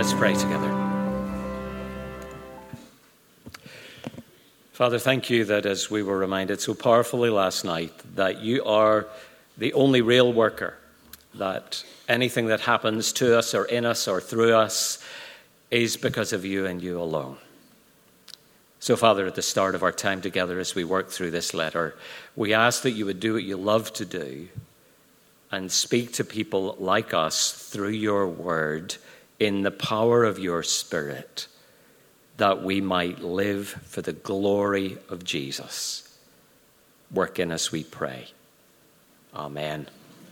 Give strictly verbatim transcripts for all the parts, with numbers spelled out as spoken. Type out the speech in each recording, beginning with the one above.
Let's pray together. Father, thank you that as we were reminded so powerfully last night, that you are the only real worker, that anything that happens to us or in us or through us is because of you and you alone. So, Father, at the start of our time together as we work through this letter, we ask that you would do what you love to do and speak to people like us through your word in the power of your Spirit, that we might live for the glory of Jesus. Work in us, we pray. Amen.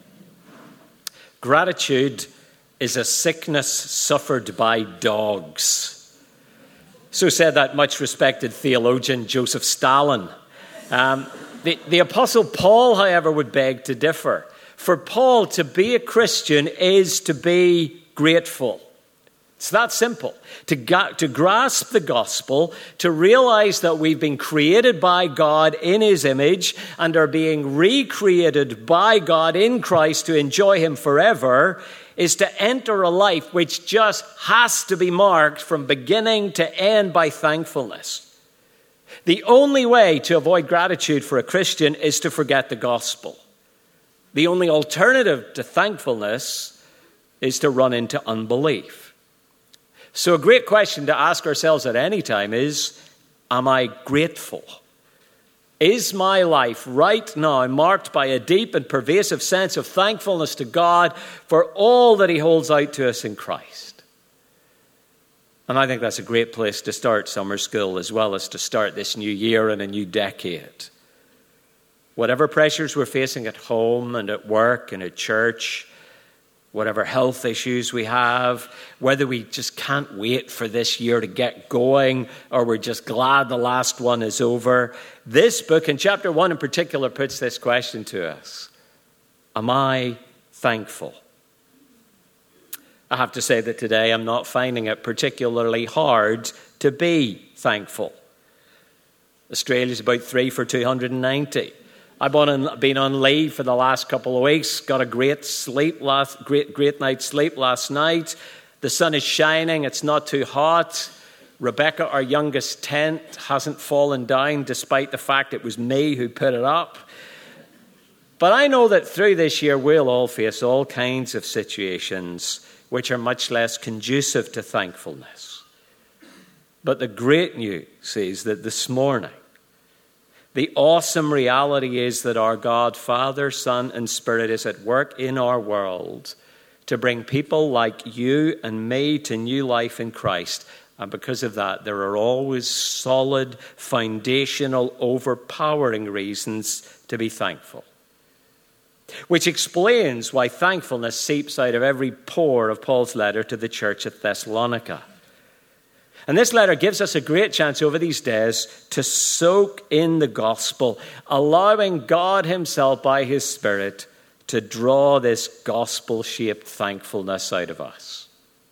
Gratitude is a sickness suffered by dogs. So said that much respected theologian Joseph Stalin. Um, the, the Apostle Paul, however, would beg to differ. For Paul, to be a Christian is to be grateful. It's that simple. To, ga- to grasp the gospel, to realize that we've been created by God in his image and are being recreated by God in Christ to enjoy him forever, is to enter a life which just has to be marked from beginning to end by thankfulness. The only way to avoid gratitude for a Christian is to forget the gospel. The only alternative to thankfulness is to run into unbelief. So a great question to ask ourselves at any time is, am I grateful? Is my life right now marked by a deep and pervasive sense of thankfulness to God for all that he holds out to us in Christ? And I think that's a great place to start summer school, as well as to start this new year and a new decade. Whatever pressures we're facing at home and at work and at church, whatever health issues we have, whether we just can't wait for this year to get going or we're just glad the last one is over, this book, in chapter one in particular, puts this question to us. Am I thankful? I have to say that today I'm not finding it particularly hard to be thankful. Australia's about three for two hundred ninety. I've been on, been on leave for the last couple of weeks. Got a great sleep last, great, great night's sleep last night. The sun is shining. It's not too hot. Rebecca, our youngest tent, hasn't fallen down, despite the fact it was me who put it up. But I know that through this year, we'll all face all kinds of situations which are much less conducive to thankfulness. But the great news is that this morning, the awesome reality is that our God, Father, Son, and Spirit is at work in our world to bring people like you and me to new life in Christ. And because of that, there are always solid, foundational, overpowering reasons to be thankful. Which explains why thankfulness seeps out of every pore of Paul's letter to the church at Thessalonica. And this letter gives us a great chance over these days to soak in the gospel, allowing God himself by his Spirit to draw this gospel-shaped thankfulness out of us.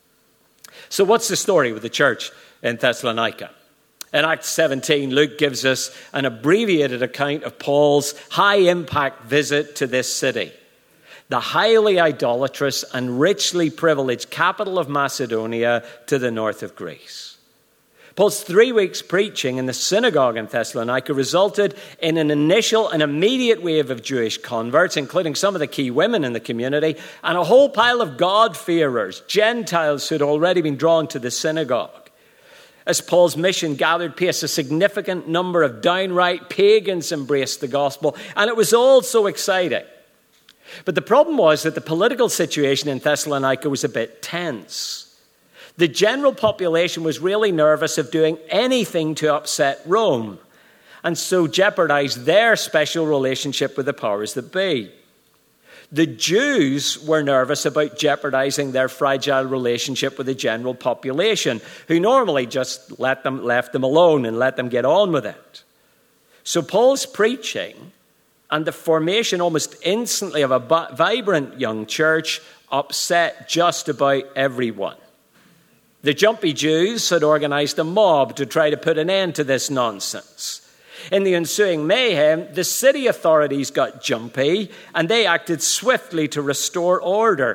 So what's the story with the church in Thessalonica? In Acts seventeen, Luke gives us an abbreviated account of Paul's high-impact visit to this city, the highly idolatrous and richly privileged capital of Macedonia to the north of Greece. Paul's three weeks preaching in the synagogue in Thessalonica resulted in an initial and immediate wave of Jewish converts, including some of the key women in the community, and a whole pile of God-fearers, Gentiles who had already been drawn to the synagogue. As Paul's mission gathered pace, a significant number of downright pagans embraced the gospel, and it was all so exciting. But the problem was that the political situation in Thessalonica was a bit tense. The general population was really nervous of doing anything to upset Rome, and so jeopardized their special relationship with the powers that be. The Jews were nervous about jeopardizing their fragile relationship with the general population, who normally just let them, left them alone and let them get on with it. So Paul's preaching and the formation almost instantly of a vibrant young church upset just about everyone. The jumpy Jews had organized a mob to try to put an end to this nonsense. In the ensuing mayhem, the city authorities got jumpy and they acted swiftly to restore order.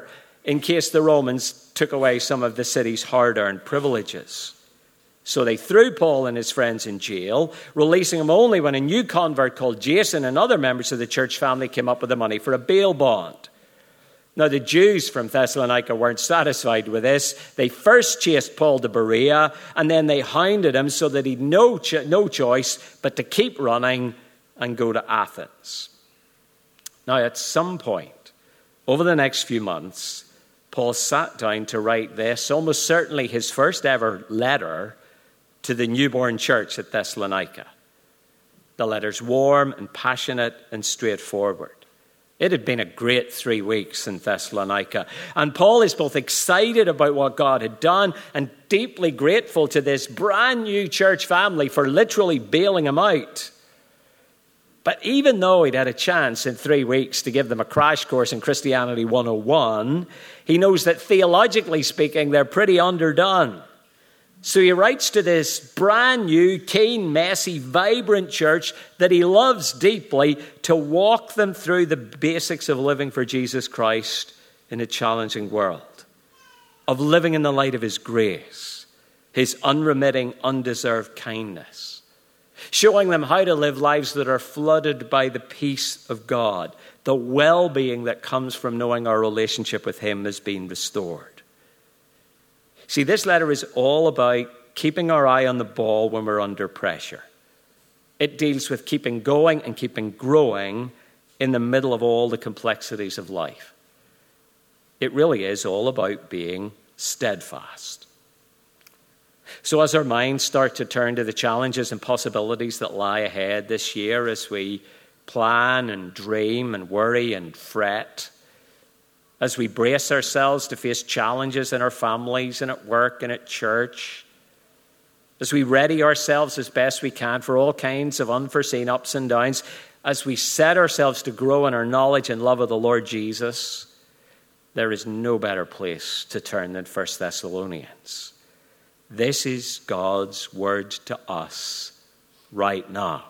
in case the Romans took away some of the city's hard-earned privileges. So they threw Paul and his friends in jail, releasing them only when a new convert called Jason and other members of the church family came up with the money for a bail bond. Now, the Jews from Thessalonica weren't satisfied with this. They first chased Paul to Berea, and then they hounded him so that he'd no, cho- no choice but to keep running and go to Athens. Now, at some point, over the next few months, Paul sat down to write this, almost certainly his first ever letter to the newborn church at Thessalonica. The letter's warm and passionate and straightforward. It had been a great three weeks in Thessalonica. And Paul is both excited about what God had done and deeply grateful to this brand new church family for literally bailing him out. But even though he'd had a chance in three weeks to give them a crash course in Christianity one oh one, he knows that theologically speaking, they're pretty underdone. So he writes to this brand new, keen, messy, vibrant church that he loves deeply to walk them through the basics of living for Jesus Christ in a challenging world, of living in the light of his grace, his unremitting, undeserved kindness, showing them how to live lives that are flooded by the peace of God, the well-being that comes from knowing our relationship with him has been restored. See, this letter is all about keeping our eye on the ball when we're under pressure. It deals with keeping going and keeping growing in the middle of all the complexities of life. It really is all about being steadfast. So as our minds start to turn to the challenges and possibilities that lie ahead this year, as we plan and dream and worry and fret, as we brace ourselves to face challenges in our families and at work and at church, as we ready ourselves as best we can for all kinds of unforeseen ups and downs, as we set ourselves to grow in our knowledge and love of the Lord Jesus, there is no better place to turn than First Thessalonians. This is God's word to us right now.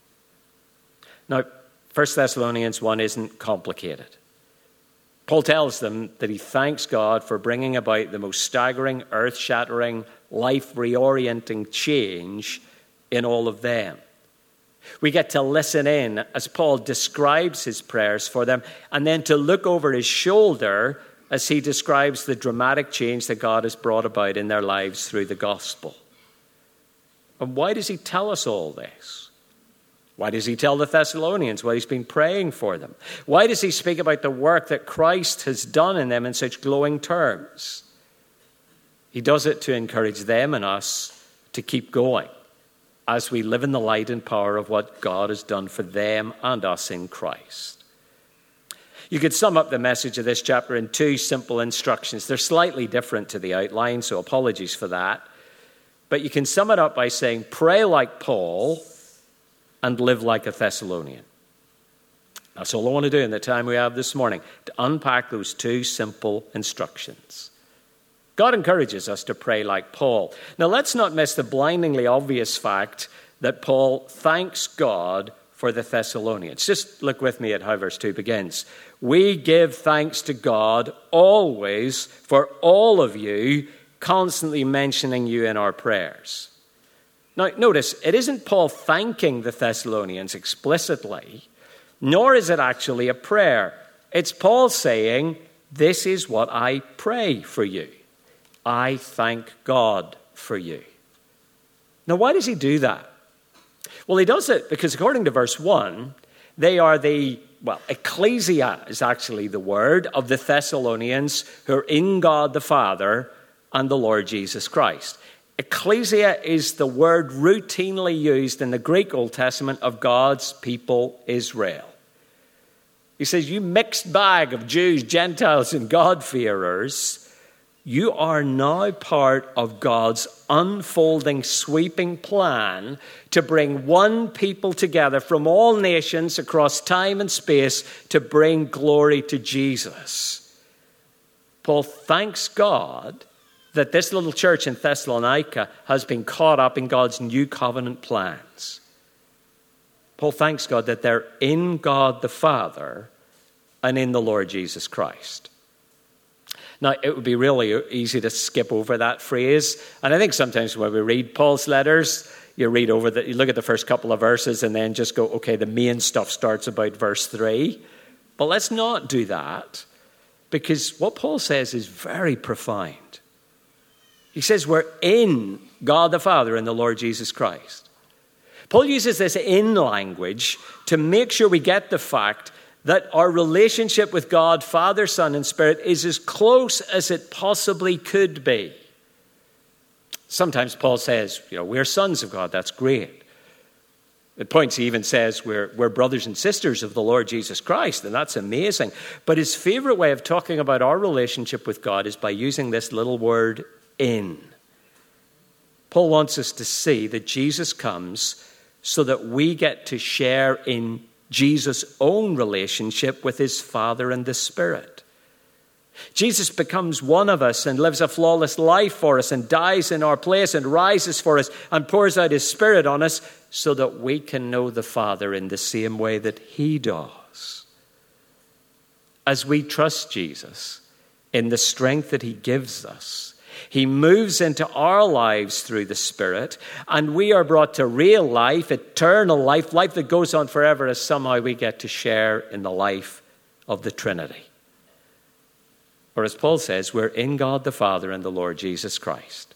Now, First Thessalonians one isn't complicated. Paul tells them that he thanks God for bringing about the most staggering, earth-shattering, life-reorienting change in all of them. We get to listen in as Paul describes his prayers for them and then to look over his shoulder as he describes the dramatic change that God has brought about in their lives through the gospel. And why does he tell us all this? Why does he tell the Thessalonians what he's been praying for them? Why does he speak about the work that Christ has done in them in such glowing terms? He does it to encourage them and us to keep going as we live in the light and power of what God has done for them and us in Christ. You could sum up the message of this chapter in two simple instructions. They're slightly different to the outline, so apologies for that. But you can sum it up by saying, pray like Paul and live like a Thessalonian. That's all I want to do in the time we have this morning, to unpack those two simple instructions. God encourages us to pray like Paul. Now, let's not miss the blindingly obvious fact that Paul thanks God for the Thessalonians. Just look with me at how verse two begins. We give thanks to God always for all of you, constantly mentioning you in our prayers. Now, notice, it isn't Paul thanking the Thessalonians explicitly, nor is it actually a prayer. It's Paul saying, this is what I pray for you. I thank God for you. Now, why does he do that? Well, he does it because according to verse one, they are the, well, ecclesia is actually the word of the Thessalonians who are in God the Father and the Lord Jesus Christ. Ecclesia is the word routinely used in the Greek Old Testament of God's people, Israel. He says, you mixed bag of Jews, Gentiles, and God-fearers, you are now part of God's unfolding, sweeping plan to bring one people together from all nations across time and space to bring glory to Jesus. Paul thanks God that this little church in Thessalonica has been caught up in God's new covenant plans. Paul thanks God that they're in God the Father and in the Lord Jesus Christ. Now, it would be really easy to skip over that phrase. And I think sometimes when we read Paul's letters, you read over the, you look at the first couple of verses and then just go, okay, the main stuff starts about verse three. But let's not do that, because what Paul says is very profound. He says we're in God the Father and the Lord Jesus Christ. Paul uses this in language to make sure we get the fact that our relationship with God, Father, Son, and Spirit is as close as it possibly could be. Sometimes Paul says, you know, we're sons of God. That's great. At points he even says we're, we're brothers and sisters of the Lord Jesus Christ, and that's amazing. But his favorite way of talking about our relationship with God is by using this little word, in. Paul wants us to see that Jesus comes so that we get to share in Jesus' own relationship with his Father and the Spirit. Jesus becomes one of us and lives a flawless life for us and dies in our place and rises for us and pours out his Spirit on us so that we can know the Father in the same way that he does. As we trust Jesus in the strength that he gives us, he moves into our lives through the Spirit, and we are brought to real life, eternal life, life that goes on forever, as somehow we get to share in the life of the Trinity. Or as Paul says, we're in God the Father and the Lord Jesus Christ.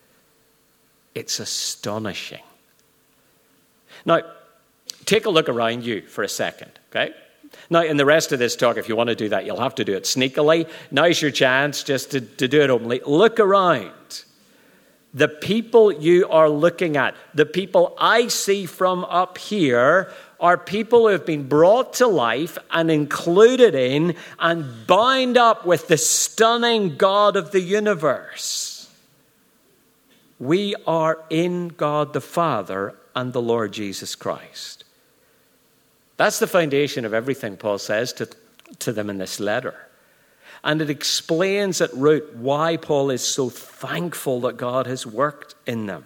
It's astonishing. Now, take a look around you for a second, okay? Now, in the rest of this talk, if you want to do that, you'll have to do it sneakily. Now's your chance just to, to do it openly. Look around. The people you are looking at, the people I see from up here, are people who have been brought to life and included in and bound up with the stunning God of the universe. We are in God the Father and the Lord Jesus Christ. That's the foundation of everything Paul says to, to them in this letter. And it explains at root why Paul is so thankful that God has worked in them.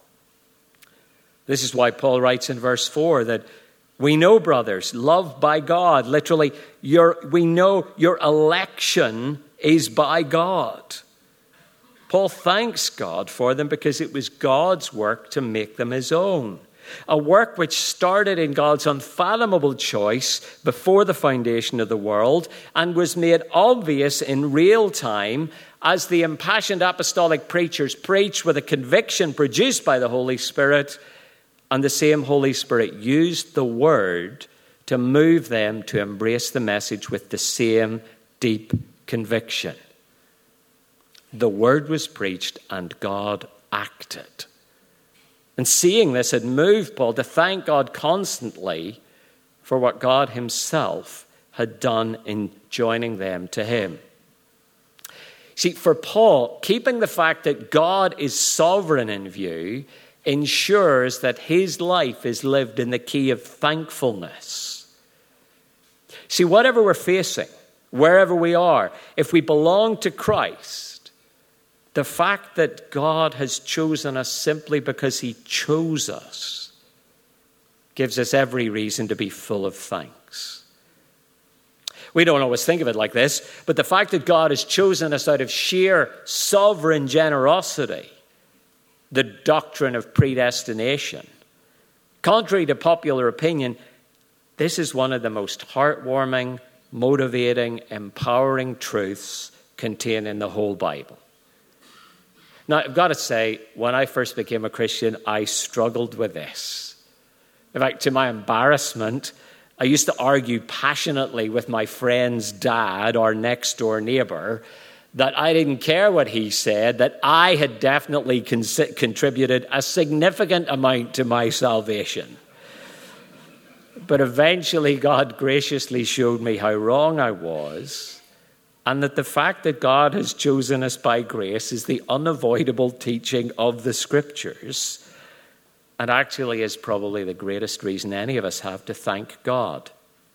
This is why Paul writes in verse four that we know, brothers, loved by God, literally, your, we know your election is by God. Paul thanks God for them because it was God's work to make them his own. A work which started in God's unfathomable choice before the foundation of the world and was made obvious in real time as the impassioned apostolic preachers preached with a conviction produced by the Holy Spirit, and the same Holy Spirit used the word to move them to embrace the message with the same deep conviction. The word was preached and God acted. And seeing this had moved Paul to thank God constantly for what God himself had done in joining them to him. See, for Paul, keeping the fact that God is sovereign in view ensures that his life is lived in the key of thankfulness. See, whatever we're facing, wherever we are, if we belong to Christ, the fact that God has chosen us simply because he chose us gives us every reason to be full of thanks. We don't always think of it like this, but the fact that God has chosen us out of sheer sovereign generosity, the doctrine of predestination, contrary to popular opinion, this is one of the most heartwarming, motivating, empowering truths contained in the whole Bible. Now, I've got to say, when I first became a Christian, I struggled with this. In fact, to my embarrassment, I used to argue passionately with my friend's dad, our next-door neighbor, that I didn't care what he said, that I had definitely con- contributed a significant amount to my salvation. But eventually, God graciously showed me how wrong I was, and that the fact that God has chosen us by grace is the unavoidable teaching of the Scriptures, and actually is probably the greatest reason any of us have to thank God.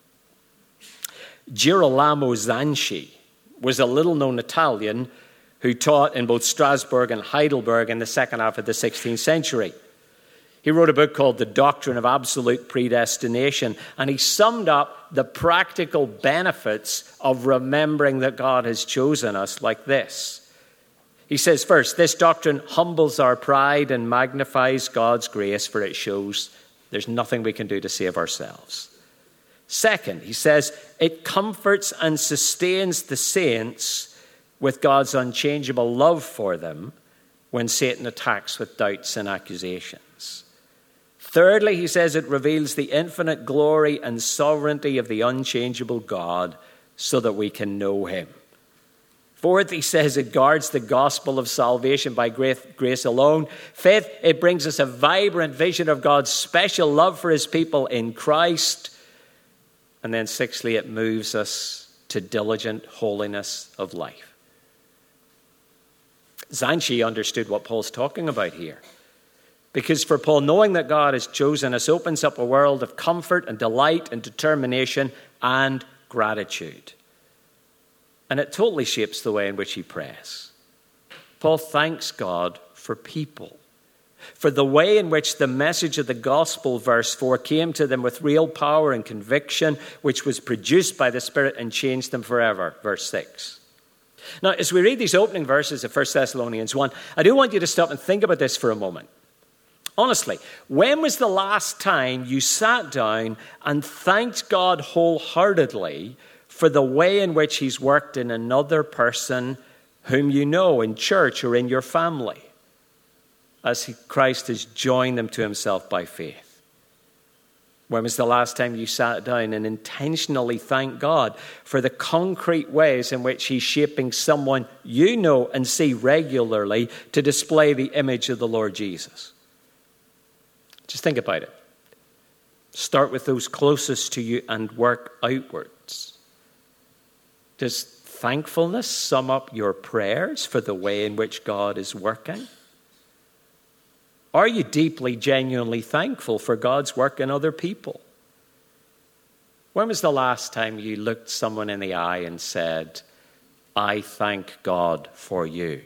Girolamo Zanchi was a little-known Italian who taught in both Strasbourg and Heidelberg in the second half of the sixteenth century. He wrote a book called The Doctrine of Absolute Predestination, and he summed up the practical benefits of remembering that God has chosen us like this. He says, first, this doctrine humbles our pride and magnifies God's grace, for it shows there's nothing we can do to save ourselves. Second, he says, it comforts and sustains the saints with God's unchangeable love for them when Satan attacks with doubts and accusations. Thirdly, he says, it reveals the infinite glory and sovereignty of the unchangeable God so that we can know him. Fourth, he says, it guards the gospel of salvation by grace alone. Fifth, it brings us a vibrant vision of God's special love for his people in Christ. And then sixthly, it moves us to diligent holiness of life. Zanchi understood what Paul's talking about here. Because for Paul, knowing that God has chosen us opens up a world of comfort and delight and determination and gratitude. And it totally shapes the way in which he prays. Paul thanks God for people, for the way in which the message of the gospel, verse four, came to them with real power and conviction, which was produced by the Spirit and changed them forever, verse six. Now, as we read these opening verses of First Thessalonians one, I do want you to stop and think about this for a moment. Honestly, when was the last time you sat down and thanked God wholeheartedly for the way in which he's worked in another person whom you know in church or in your family, as he, Christ has joined them to himself by faith? When was the last time you sat down and intentionally thanked God for the concrete ways in which he's shaping someone you know and see regularly to display the image of the Lord Jesus? Just think about it. Start with those closest to you and work outwards. Does thankfulness sum up your prayers for the way in which God is working? Are you deeply, genuinely thankful for God's work in other people? When was the last time you looked someone in the eye and said, I thank God for you?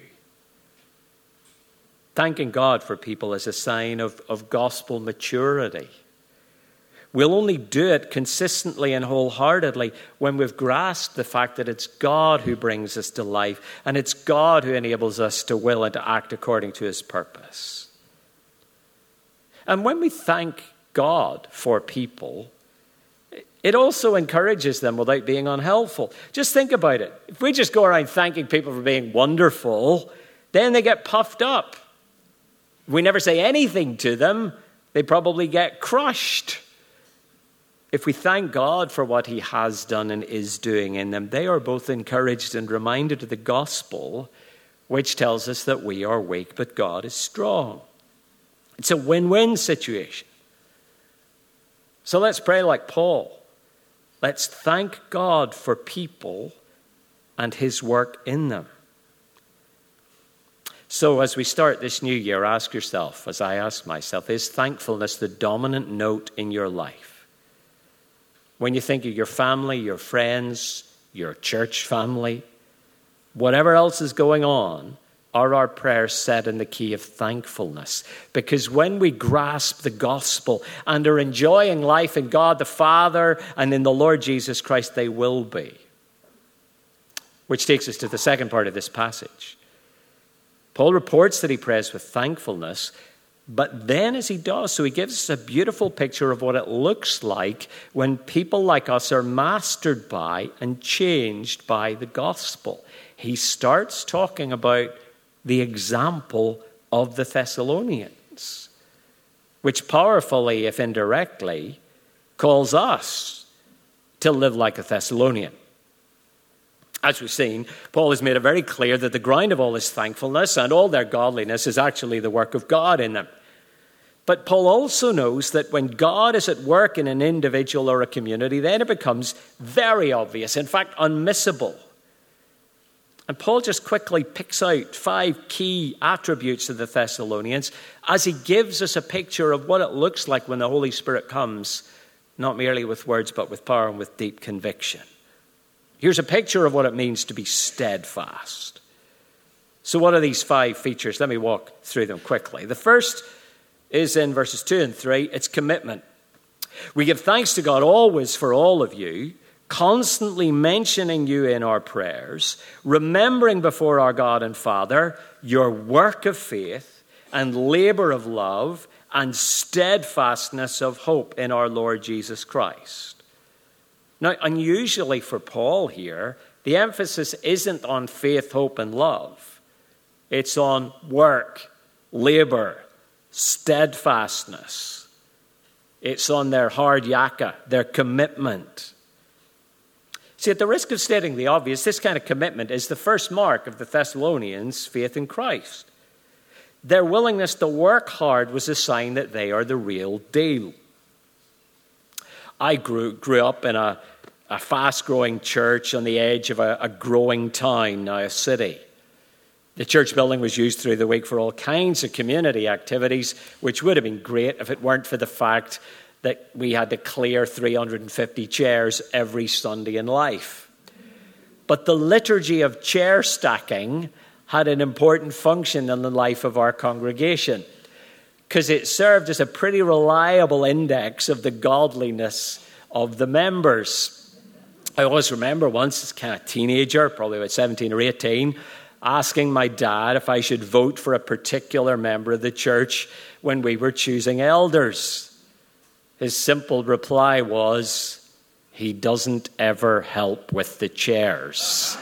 Thanking God for people is a sign of, of gospel maturity. We'll only do it consistently and wholeheartedly when we've grasped the fact that it's God who brings us to life and it's God who enables us to will and to act according to his purpose. And when we thank God for people, it also encourages them without being unhelpful. Just think about it. If we just go around thanking people for being wonderful, then they get puffed up. If we never say anything to them, they probably get crushed. If we thank God for what he has done and is doing in them, they are both encouraged and reminded of the gospel, which tells us that we are weak, but God is strong. It's a win-win situation. So let's pray like Paul. Let's thank God for people and his work in them. So as we start this new year, ask yourself, as I ask myself, is thankfulness the dominant note in your life? When you think of your family, your friends, your church family, whatever else is going on, are our prayers set in the key of thankfulness? Because when we grasp the gospel and are enjoying life in God the Father and in the Lord Jesus Christ, they will be. Which takes us to the second part of this passage. Paul reports that he prays with thankfulness, but then as he does so, he gives us a beautiful picture of what it looks like when people like us are mastered by and changed by the gospel. He starts talking about the example of the Thessalonians, which powerfully, if indirectly, calls us to live like a Thessalonian. As we've seen, Paul has made it very clear that the ground of all this thankfulness and all their godliness is actually the work of God in them. But Paul also knows that when God is at work in an individual or a community, then it becomes very obvious, in fact, unmissable. And Paul just quickly picks out five key attributes of the Thessalonians as he gives us a picture of what it looks like when the Holy Spirit comes, not merely with words, but with power and with deep conviction. Here's a picture of what it means to be steadfast. So what are these five features? Let me walk through them quickly. The first is in verses two and three. It's commitment. We give thanks to God always for all of you, constantly mentioning you in our prayers, remembering before our God and Father your work of faith and labor of love and steadfastness of hope in our Lord Jesus Christ. Now, unusually for Paul here, the emphasis isn't on faith, hope, and love. It's on work, labor, steadfastness. It's on their hard yakka, their commitment. See, at the risk of stating the obvious, this kind of commitment is the first mark of the Thessalonians' faith in Christ. Their willingness to work hard was a sign that they are the real deal. I grew, grew up in a, a fast-growing church on the edge of a, a growing town, now a city. The church building was used through the week for all kinds of community activities, which would have been great if it weren't for the fact that we had to clear three hundred fifty chairs every Sunday in life. But the liturgy of chair stacking had an important function in the life of our congregation, because it served as a pretty reliable index of the godliness of the members. I always remember once, as a kind of teenager, probably about seventeen or eighteen, asking my dad if I should vote for a particular member of the church when we were choosing elders. His simple reply was, he doesn't ever help with the chairs.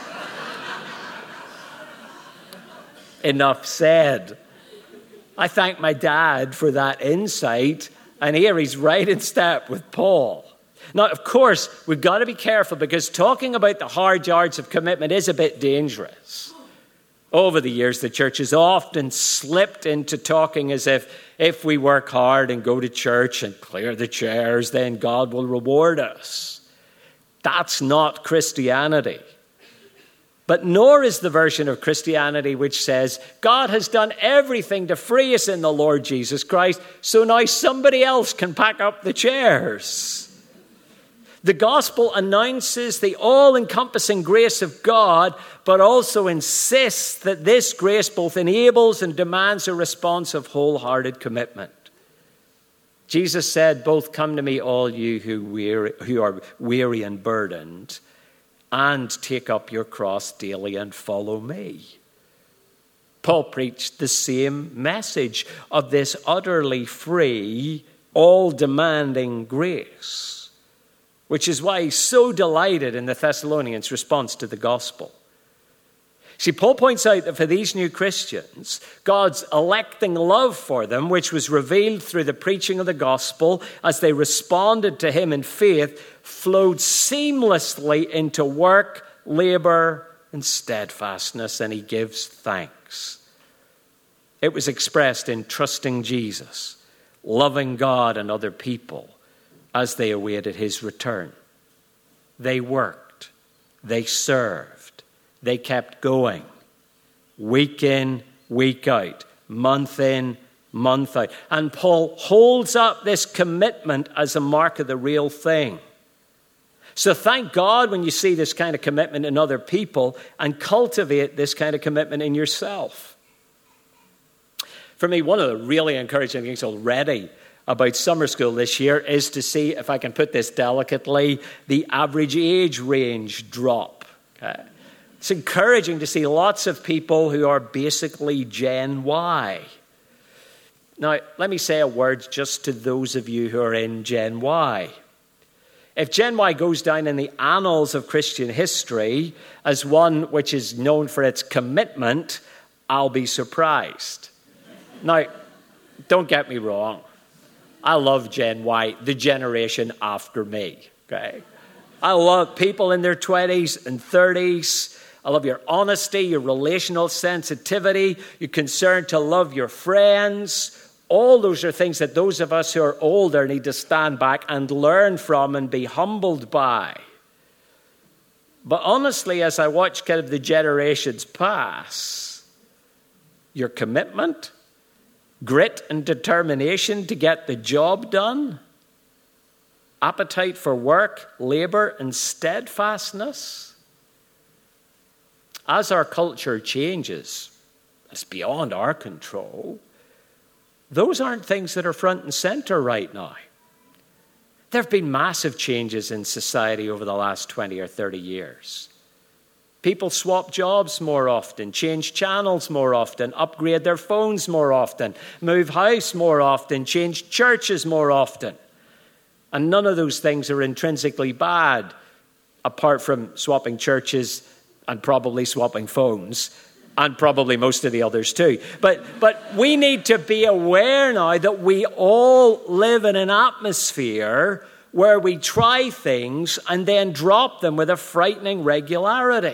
Enough said. I thank my dad for that insight, and here he's right in step with Paul. Now, of course, we've got to be careful, because talking about the hard yards of commitment is a bit dangerous. Over the years, the church has often slipped into talking as if if we work hard and go to church and clear the chairs, then God will reward us. That's not Christianity. But nor is the version of Christianity which says, God has done everything to free us in the Lord Jesus Christ, so now somebody else can pack up the chairs. The gospel announces the all-encompassing grace of God, but also insists that this grace both enables and demands a response of wholehearted commitment. Jesus said, both come to me, all you who, weary, who are weary and burdened, and take up your cross daily and follow me. Paul preached the same message of this utterly free, all-demanding grace, which is why he's so delighted in the Thessalonians' response to the gospel. See, Paul points out that for these new Christians, God's electing love for them, which was revealed through the preaching of the gospel as they responded to him in faith, flowed seamlessly into work, labor, and steadfastness, and he gives thanks. It was expressed in trusting Jesus, loving God and other people, as they awaited his return. They worked, they served, they kept going, week in, week out, month in, month out. And Paul holds up this commitment as a mark of the real thing. So thank God when you see this kind of commitment in other people, and cultivate this kind of commitment in yourself. For me, one of the really encouraging things already about summer school this year is to see, if I can put this delicately, the average age range drop. Okay. It's encouraging to see lots of people who are basically Gen Y. Now, let me say a word just to those of you who are in Gen Y. If Gen Y goes down in the annals of Christian history as one which is known for its commitment, I'll be surprised. Now, don't get me wrong. I love Gen Y, the generation after me, okay? I love people in their twenties and thirties. I love your honesty, your relational sensitivity, your concern to love your friends. All those are things that those of us who are older need to stand back and learn from and be humbled by. But honestly, as I watch kind of the generations pass, your commitment, grit and determination to get the job done, appetite for work, labor, and steadfastness. As our culture changes, it's beyond our control. Those aren't things that are front and center right now. There have been massive changes in society over the last twenty or thirty years. People swap jobs more often, change channels more often, upgrade their phones more often, move house more often, change churches more often. And none of those things are intrinsically bad, apart from swapping churches and probably swapping phones, and probably most of the others too. But, but we need to be aware now that we all live in an atmosphere where we try things and then drop them with a frightening regularity.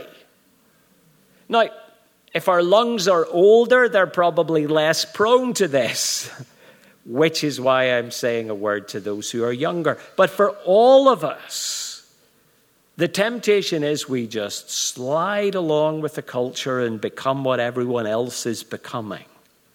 Now, if our lungs are older, they're probably less prone to this, which is why I'm saying a word to those who are younger. But for all of us, the temptation is we just slide along with the culture and become what everyone else is becoming.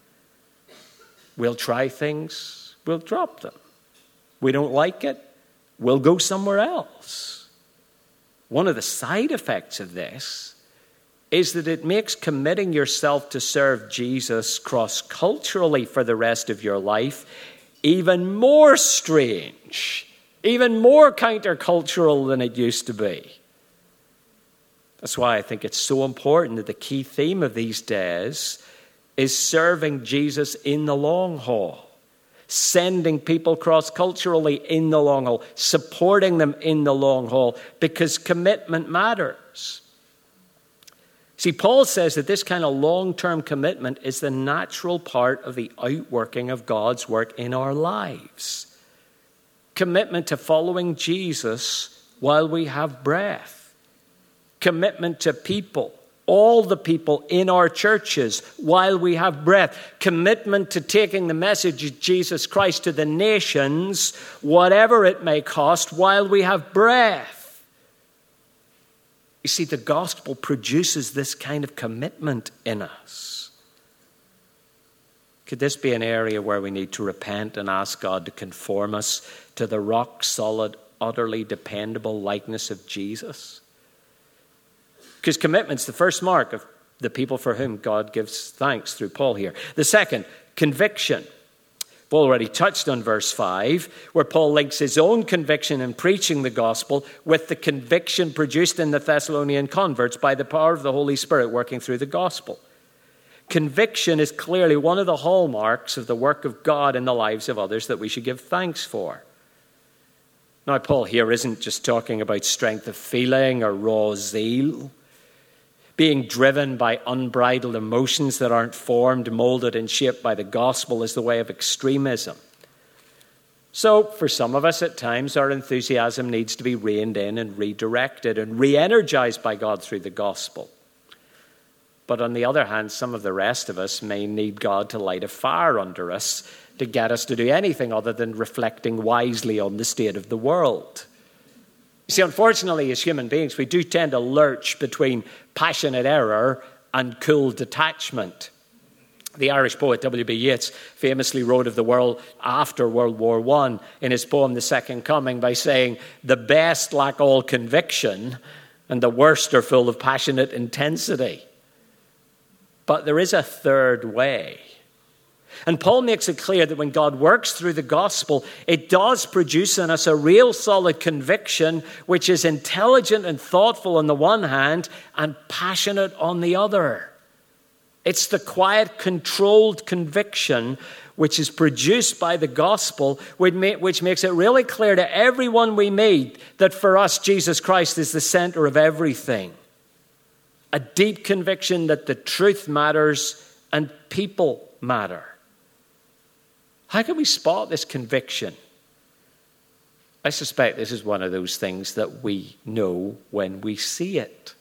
We'll try things, we'll drop them. We don't like it, we'll go somewhere else. One of the side effects of this is that it makes committing yourself to serve Jesus cross-culturally for the rest of your life even more strange, even more countercultural than it used to be. That's why I think it's so important that the key theme of these days is serving Jesus in the long haul, sending people cross-culturally in the long haul, supporting them in the long haul, because commitment matters. See, Paul says that this kind of long-term commitment is the natural part of the outworking of God's work in our lives. Commitment to following Jesus while we have breath. Commitment to people, all the people in our churches while we have breath. Commitment to taking the message of Jesus Christ to the nations, whatever it may cost, while we have breath. You see, the gospel produces this kind of commitment in us. Could this be an area where we need to repent and ask God to conform us to the rock-solid, utterly dependable likeness of Jesus? Because commitment's the first mark of the people for whom God gives thanks through Paul here. The second, conviction. We've already touched on verse five, where Paul links his own conviction in preaching the gospel with the conviction produced in the Thessalonian converts by the power of the Holy Spirit working through the gospel. Conviction is clearly one of the hallmarks of the work of God in the lives of others that we should give thanks for. Now, Paul here isn't just talking about strength of feeling or raw zeal. Being driven by unbridled emotions that aren't formed, molded, and shaped by the gospel is the way of extremism. So, for some of us at times, our enthusiasm needs to be reined in and redirected and re-energized by God through the gospel. But on the other hand, some of the rest of us may need God to light a fire under us to get us to do anything other than reflecting wisely on the state of the world. You see, unfortunately, as human beings, we do tend to lurch between passionate error and cool detachment. The Irish poet W B Yeats famously wrote of the world after World War One in his poem The Second Coming by saying, "The best lack all conviction, and the worst are full of passionate intensity." But there is a third way. And Paul makes it clear that when God works through the gospel, it does produce in us a real solid conviction, which is intelligent and thoughtful on the one hand and passionate on the other. It's the quiet, controlled conviction which is produced by the gospel, which makes it really clear to everyone we meet that for us, Jesus Christ is the center of everything. A deep conviction that the truth matters and people matter. How can we spot this conviction? I suspect this is one of those things that we know when we see it.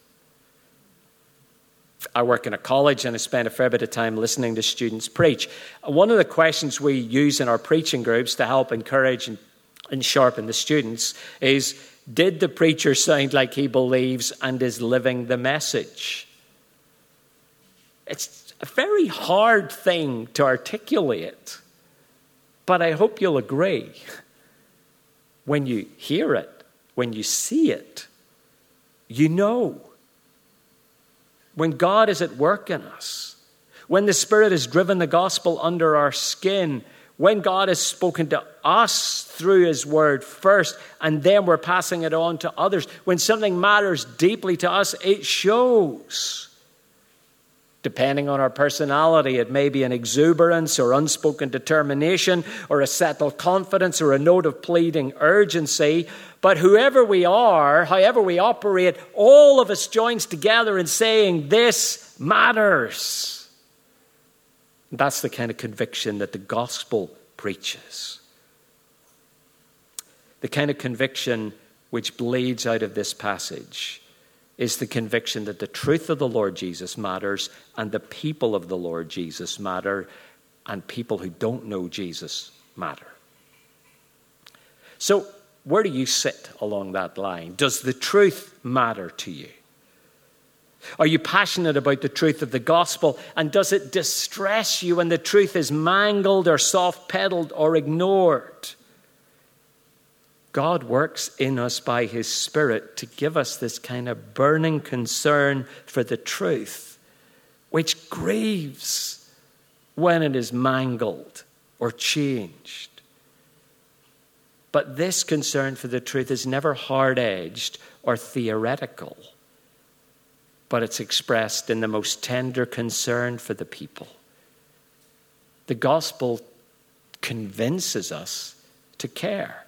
I work in a college and I spend a fair bit of time listening to students preach. One of the questions we use in our preaching groups to help encourage and, and sharpen the students is, did the preacher sound like he believes and is living the message? It's a very hard thing to articulate. But I hope you'll agree, when you hear it, when you see it, you know. When God is at work in us, when the Spirit has driven the gospel under our skin, when God has spoken to us through his word first, and then we're passing it on to others, when something matters deeply to us, it shows. Depending on our personality, it may be an exuberance or unspoken determination or a settled confidence or a note of pleading urgency. But whoever we are, however we operate, all of us joins together in saying this matters. That's the kind of conviction that the gospel preaches. The kind of conviction which bleeds out of this passage is the conviction that the truth of the Lord Jesus matters, and the people of the Lord Jesus matter, and people who don't know Jesus matter. So, where do you sit along that line? Does the truth matter to you? Are you passionate about the truth of the gospel, and does it distress you when the truth is mangled or soft-pedaled or ignored? God works in us by his Spirit to give us this kind of burning concern for the truth, which grieves when it is mangled or changed. But this concern for the truth is never hard-edged or theoretical, but it's expressed in the most tender concern for the people. The gospel convinces us to care.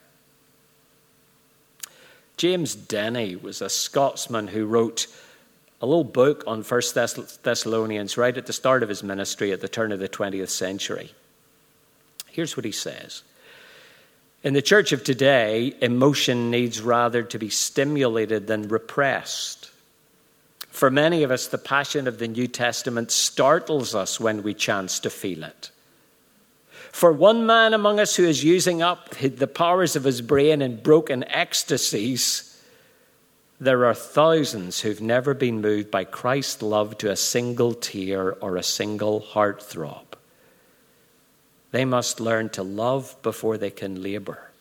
James Denney was a Scotsman who wrote a little book on First Thessalonians right at the start of his ministry at the turn of the twentieth century. Here's what he says. In the church of today, emotion needs rather to be stimulated than repressed. For many of us, the passion of the New Testament startles us when we chance to feel it. For one man among us who is using up the powers of his brain in broken ecstasies, there are thousands who've never been moved by Christ's love to a single tear or a single heartthrob. They must learn to love before they can labor.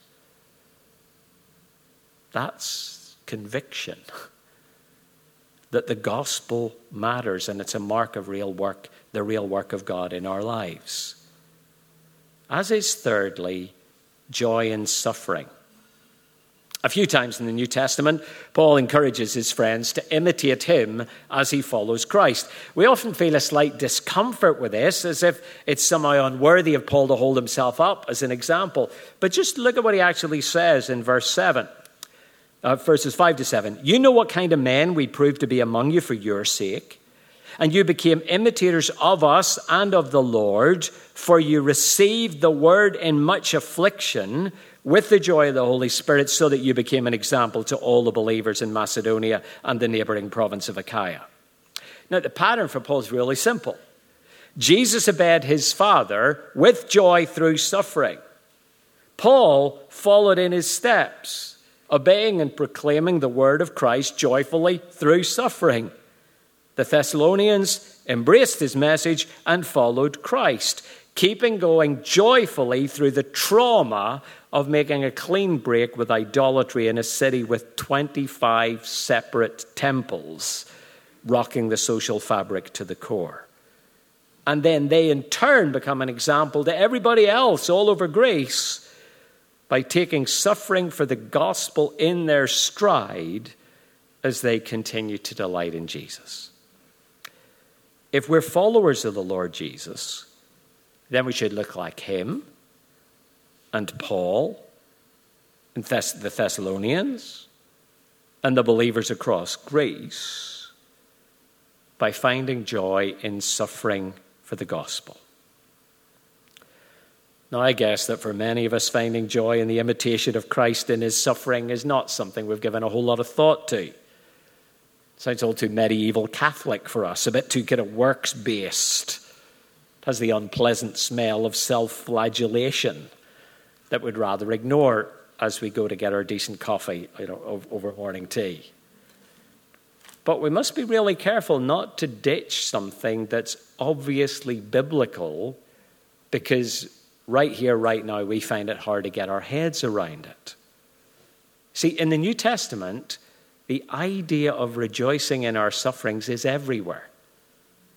That's conviction. That the gospel matters, and it's a mark of real work, the real work of God in our lives. As is thirdly, joy in suffering. A few times in the New Testament, Paul encourages his friends to imitate him as he follows Christ. We often feel a slight discomfort with this, as if it's somehow unworthy of Paul to hold himself up as an example. But just look at what he actually says in verse seven, uh, verses five to seven. You know what kind of men we proved to be among you for your sake. And you became imitators of us and of the Lord, for you received the word in much affliction with the joy of the Holy Spirit, so that you became an example to all the believers in Macedonia and the neighboring province of Achaia. Now, the pattern for Paul is really simple. Jesus obeyed his Father with joy through suffering. Paul followed in his steps, obeying and proclaiming the word of Christ joyfully through suffering. The Thessalonians embraced his message and followed Christ, keeping going joyfully through the trauma of making a clean break with idolatry in a city with twenty-five separate temples, rocking the social fabric to the core. And then they in turn become an example to everybody else all over Greece by taking suffering for the gospel in their stride as they continue to delight in Jesus. If we're followers of the Lord Jesus, then we should look like him and Paul and Thess- the Thessalonians and the believers across Greece by finding joy in suffering for the gospel. Now, I guess that for many of us, finding joy in the imitation of Christ in his suffering is not something we've given a whole lot of thought to. Sounds all too medieval Catholic for us, a bit too kind of works-based. It has the unpleasant smell of self-flagellation that we'd rather ignore as we go to get our decent coffee, you know, over morning tea. But we must be really careful not to ditch something that's obviously biblical, because right here, right now, we find it hard to get our heads around it. See, in the New Testament, the idea of rejoicing in our sufferings is everywhere.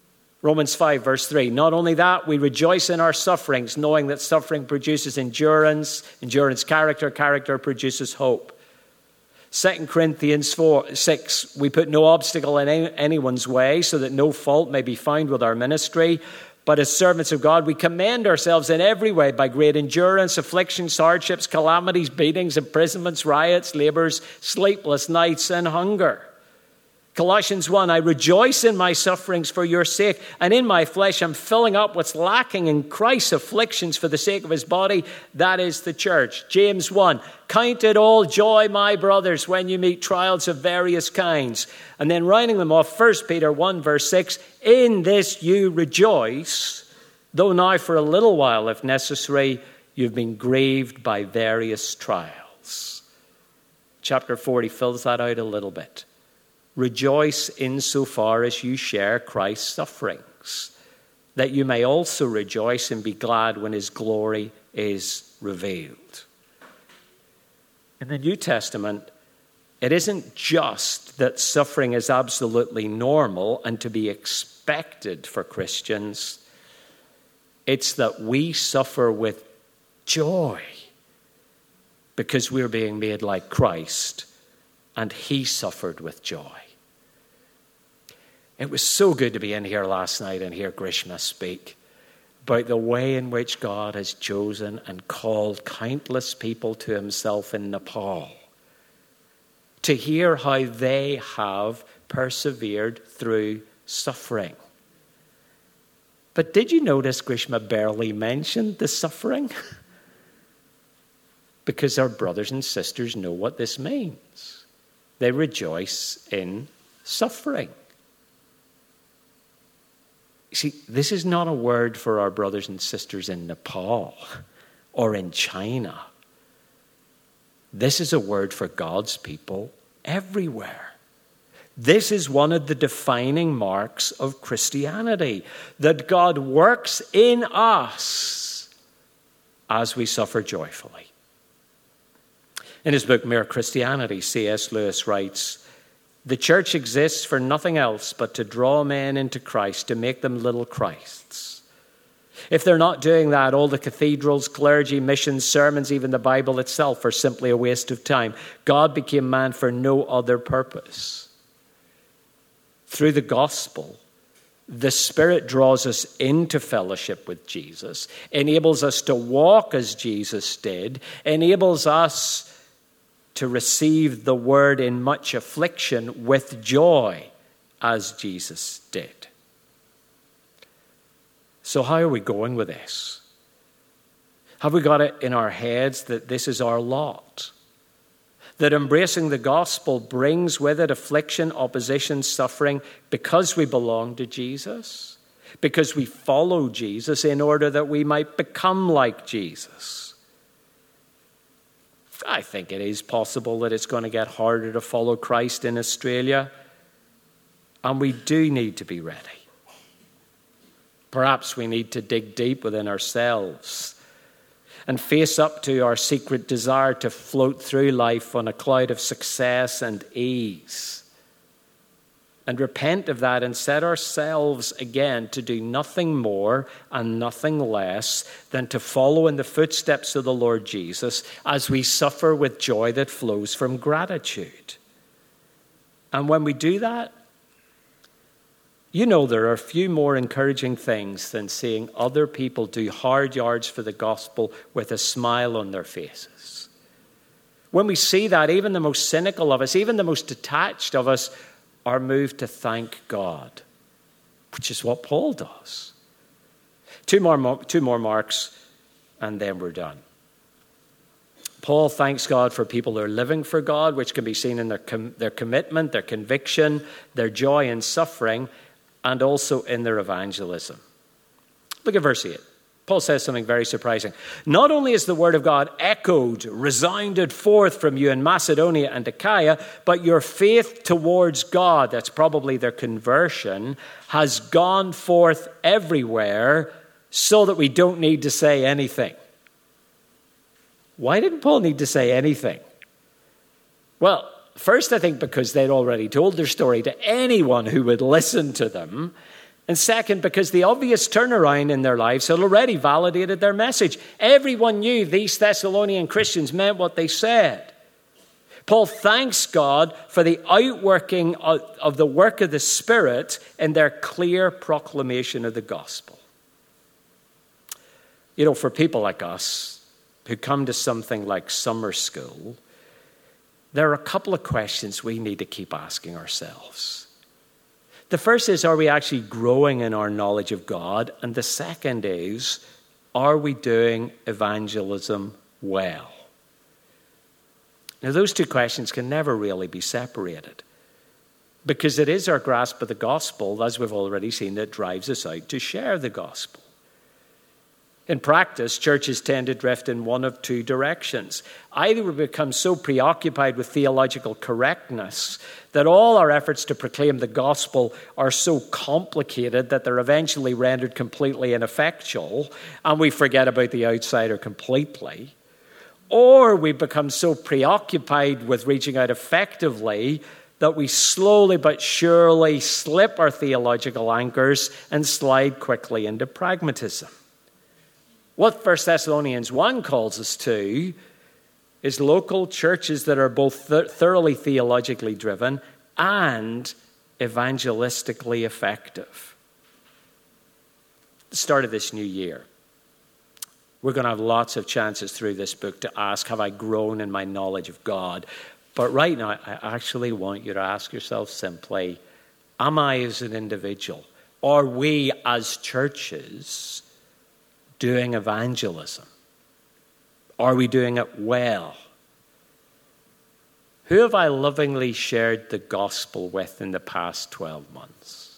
Romans five, verse three, not only that, we rejoice in our sufferings, knowing that suffering produces endurance, endurance character, character produces hope. Second Corinthians four, six, we put no obstacle in any, anyone's way so that no fault may be found with our ministry. But as servants of God, we commend ourselves in every way by great endurance, afflictions, hardships, calamities, beatings, imprisonments, riots, labors, sleepless nights, and hunger. Colossians one, I rejoice in my sufferings for your sake, and in my flesh I'm filling up what's lacking in Christ's afflictions for the sake of his body, that is the church. James one, count it all joy, my brothers, when you meet trials of various kinds. And then rounding them off, First Peter one, verse six, in this you rejoice, though now for a little while, if necessary, you've been grieved by various trials. Chapter forty fills that out a little bit. Rejoice insofar as you share Christ's sufferings, that you may also rejoice and be glad when his glory is revealed. In the New Testament, it isn't just that suffering is absolutely normal and to be expected for Christians. It's that we suffer with joy because we're being made like Christ, and he suffered with joy. It was so good to be in here last night and hear Grishma speak about the way in which God has chosen and called countless people to himself in Nepal. To hear how they have persevered through suffering. But did you notice Grishma barely mentioned the suffering? Because our brothers and sisters know what this means. They rejoice in suffering. You see, this is not a word for our brothers and sisters in Nepal or in China. This is a word for God's people everywhere. This is one of the defining marks of Christianity, that God works in us as we suffer joyfully. In his book, Mere Christianity, C S Lewis writes, the church exists for nothing else but to draw men into Christ, to make them little Christs. If they're not doing that, all the cathedrals, clergy, missions, sermons, even the Bible itself are simply a waste of time. God became man for no other purpose. Through the gospel, the Spirit draws us into fellowship with Jesus, enables us to walk as Jesus did, enables us to receive the word in much affliction with joy, as Jesus did. So how are we going with this? Have we got it in our heads that this is our lot? That embracing the gospel brings with it affliction, opposition, suffering, because we belong to Jesus? Because we follow Jesus in order that we might become like Jesus? I think it is possible that it's going to get harder to follow Christ in Australia, and we do need to be ready. Perhaps we need to dig deep within ourselves and face up to our secret desire to float through life on a cloud of success and ease, and repent of that and set ourselves again to do nothing more and nothing less than to follow in the footsteps of the Lord Jesus as we suffer with joy that flows from gratitude. And when we do that, you know there are few more encouraging things than seeing other people do hard yards for the gospel with a smile on their faces. When we see that, even the most cynical of us, even the most detached of us, are moved to thank God, which is what Paul does. Two more, two more marks, and then we're done. Paul thanks God for people who are living for God, which can be seen in their, com- their commitment, their conviction, their joy in suffering, and also in their evangelism. Look at verse eight. Paul says something very surprising. Not only is the word of God echoed, resounded forth from you in Macedonia and Achaia, but your faith towards God, that's probably their conversion, has gone forth everywhere so that we don't need to say anything. Why didn't Paul need to say anything? Well, first I think because they'd already told their story to anyone who would listen to them. And second, because the obvious turnaround in their lives had already validated their message. Everyone knew these Thessalonian Christians meant what they said. Paul thanks God for the outworking of, of the work of the Spirit in their clear proclamation of the gospel. You know, for people like us who come to something like summer school, there are a couple of questions we need to keep asking ourselves. The first is, are we actually growing in our knowledge of God? And the second is, are we doing evangelism well? Now, those two questions can never really be separated, because it is our grasp of the gospel, as we've already seen, that drives us out to share the gospel. In practice, churches tend to drift in one of two directions. Either we become so preoccupied with theological correctness that all our efforts to proclaim the gospel are so complicated that they're eventually rendered completely ineffectual, and we forget about the outsider completely. Or we become so preoccupied with reaching out effectively that we slowly but surely slip our theological anchors and slide quickly into pragmatism. What First Thessalonians one calls us to is local churches that are both th- thoroughly theologically driven and evangelistically effective. At the start of this new year, we're going to have lots of chances through this book to ask, have I grown in my knowledge of God? But right now, I actually want you to ask yourself simply, am I as an individual, are we as churches doing evangelism? Are we doing it well? Who have I lovingly shared the gospel with in the past twelve months?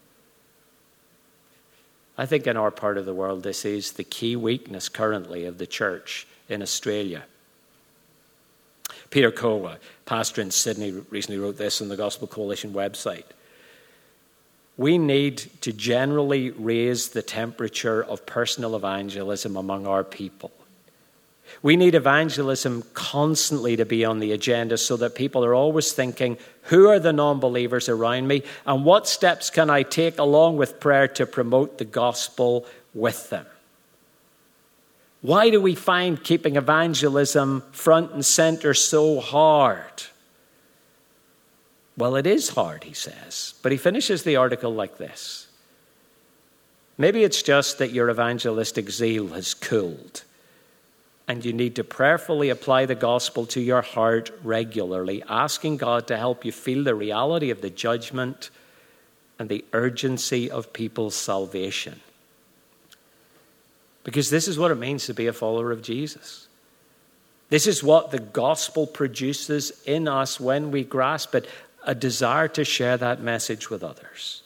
I think in our part of the world, this is the key weakness currently of the church in Australia. Peter Coe, a pastor in Sydney, recently wrote this on the Gospel Coalition website. We need to generally raise the temperature of personal evangelism among our people. We need evangelism constantly to be on the agenda so that people are always thinking, who are the non-believers around me, and what steps can I take along with prayer to promote the gospel with them? Why do we find keeping evangelism front and center so hard? Well, it is hard, he says, but he finishes the article like this. Maybe it's just that your evangelistic zeal has cooled, and you need to prayerfully apply the gospel to your heart regularly, asking God to help you feel the reality of the judgment and the urgency of people's salvation. Because this is what it means to be a follower of Jesus. This is what the gospel produces in us when we grasp it. A desire to share that message with others.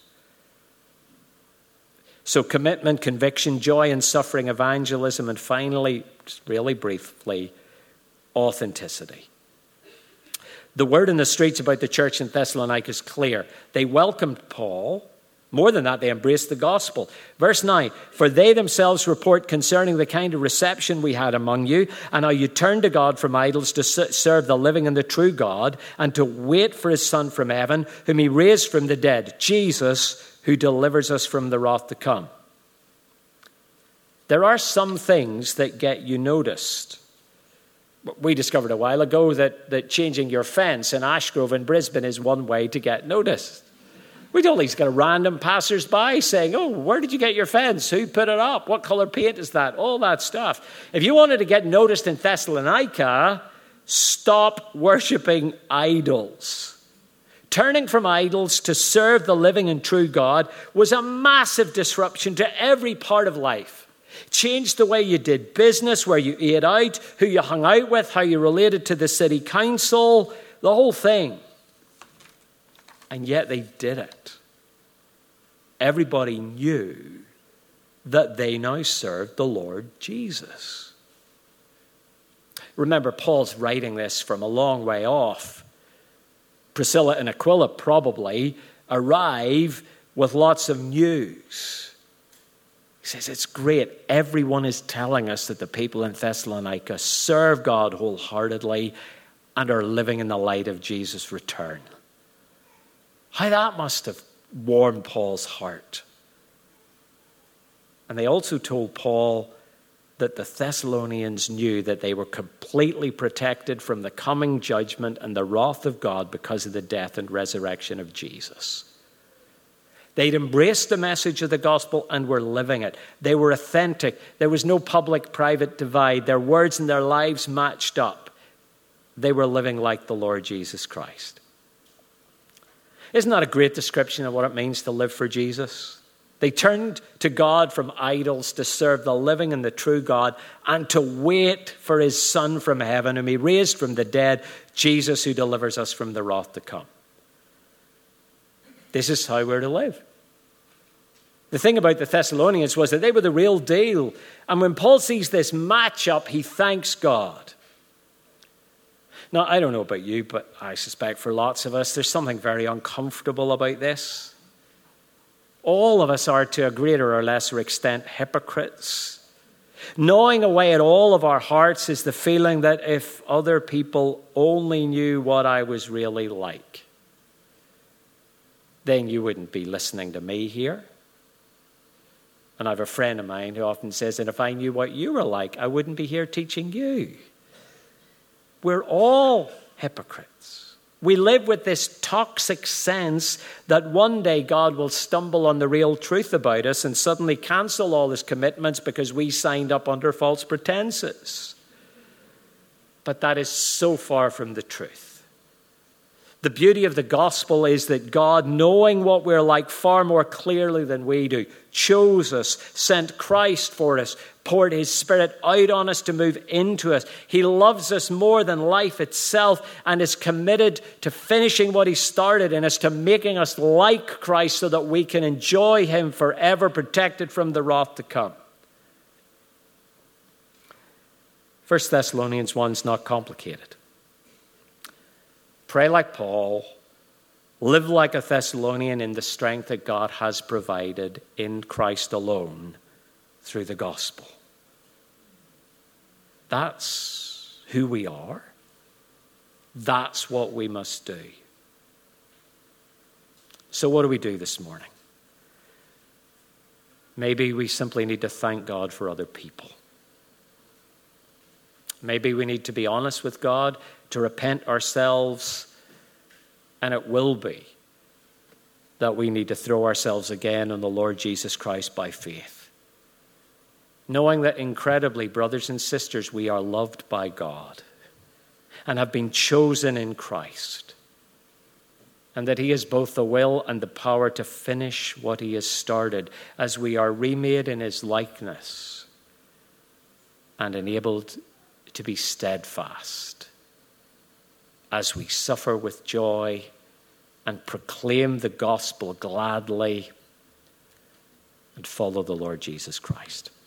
So commitment, conviction, joy in suffering, evangelism, and finally, just really briefly, authenticity. The word in the streets about the church in Thessalonica is clear. They welcomed Paul. More than that, they embraced the gospel. Verse nine, for they themselves report concerning the kind of reception we had among you, and how you turned to God from idols to serve the living and the true God, and to wait for his Son from heaven, whom he raised from the dead, Jesus, who delivers us from the wrath to come. There are some things that get you noticed. We discovered a while ago that, that changing your fence in Ashgrove in Brisbane is one way to get noticed. We'd always get a random passers-by saying, oh, where did you get your fence? Who put it up? What color paint is that? All that stuff. If you wanted to get noticed in Thessalonica, stop worshipping idols. Turning from idols to serve the living and true God was a massive disruption to every part of life. Changed the way you did business, where you ate out, who you hung out with, how you related to the city council, the whole thing. And yet they did it. Everybody knew that they now served the Lord Jesus. Remember, Paul's writing this from a long way off. Priscilla and Aquila probably arrive with lots of news. He says, it's great. Everyone is telling us that the people in Thessalonica serve God wholeheartedly and are living in the light of Jesus' return. How that must have warmed Paul's heart. And they also told Paul that the Thessalonians knew that they were completely protected from the coming judgment and the wrath of God because of the death and resurrection of Jesus. They'd embraced the message of the gospel and were living it. They were authentic. There was no public-private divide. Their words and their lives matched up. They were living like the Lord Jesus Christ. Isn't that a great description of what it means to live for Jesus? They turned to God from idols to serve the living and the true God and to wait for his Son from heaven, whom he raised from the dead, Jesus, who delivers us from the wrath to come. This is how we're to live. The thing about the Thessalonians was that they were the real deal. And when Paul sees this matchup, he thanks God. Now, I don't know about you, but I suspect for lots of us, there's something very uncomfortable about this. All of us are, to a greater or lesser extent, hypocrites. Gnawing away at all of our hearts is the feeling that if other people only knew what I was really like, then you wouldn't be listening to me here. And I have a friend of mine who often says, and if I knew what you were like, I wouldn't be here teaching you. We're all hypocrites. We live with this toxic sense that one day God will stumble on the real truth about us and suddenly cancel all his commitments because we signed up under false pretenses. But that is so far from the truth. The beauty of the gospel is that God, knowing what we're like far more clearly than we do, chose us, sent Christ for us, poured his Spirit out on us to move into us. He loves us more than life itself and is committed to finishing what he started in us, to making us like Christ so that we can enjoy him forever, protected from the wrath to come. First Thessalonians one is not complicated. Pray like Paul. Live like a Thessalonian in the strength that God has provided in Christ alone through the gospel. That's who we are. That's what we must do. So what do we do this morning? Maybe we simply need to thank God for other people. Maybe we need to be honest with God, to repent ourselves, and it will be that we need to throw ourselves again on the Lord Jesus Christ by faith. Knowing that incredibly, brothers and sisters, we are loved by God and have been chosen in Christ, and that he has both the will and the power to finish what he has started as we are remade in his likeness and enabled to be steadfast as we suffer with joy and proclaim the gospel gladly and follow the Lord Jesus Christ.